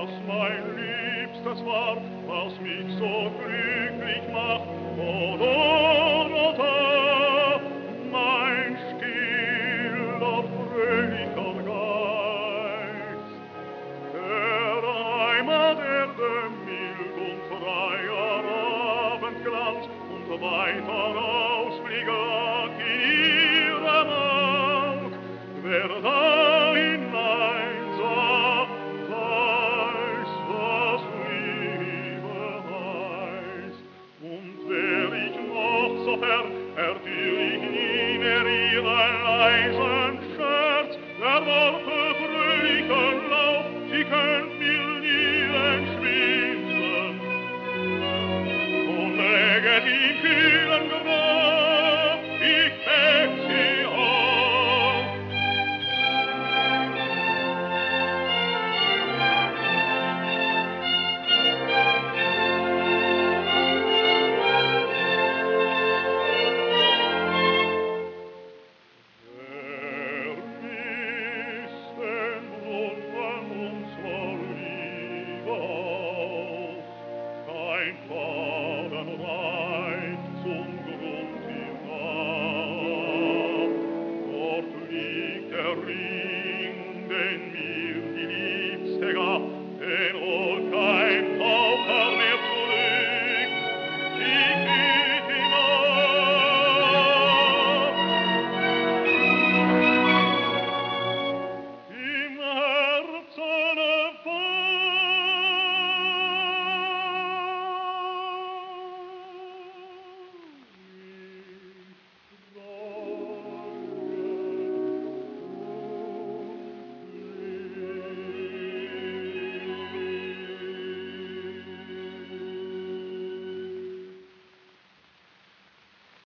was mein Liebstes war, was mich so glücklich macht. O Dorota, mein stiller, fröhlicher Geist. Der Heimaterde mild und freier Abendglanz und weiter Ausblick lag in ihrem Aug. Wer da hineinsah, weiß, was Liebe heißt. Und wär ich noch so fern, ertür ich nie mehr ihren leisen Scherz, der Worte fröhlichen Lauf, sie könnt mir